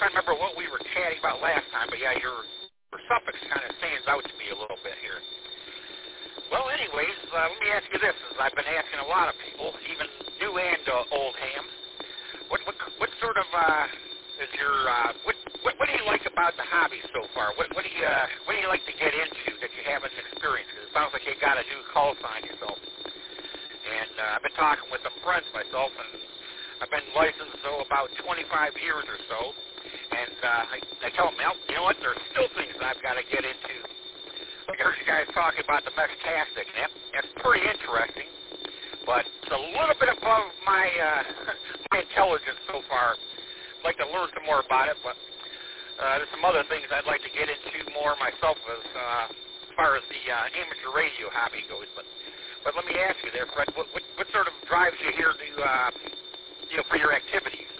trying to remember what we were chatting about last time, but yeah, your suffix kind of stands out to me a little bit here. Well, anyways, let me ask you this, as I've been asking a lot of people, even new and old hams, what sort of is your what do you like about the hobby so far? What do you like to get into that you haven't experienced? 'Cause it sounds like you got a new call sign yourself. And I've been talking with some friends myself, and I've been licensed about 25 years or so. And I tell them, well, you know what? There's still things that I've got to get into. I heard you guys talking about the Mesh-tastic, and that's pretty interesting. But it's a little bit above my my intelligence so far. I'd like to learn some more about it, but there's some other things I'd like to get into more myself as far as the amateur radio hobby goes. But let me ask you there, Fred, what sort of drives you here to for your activities?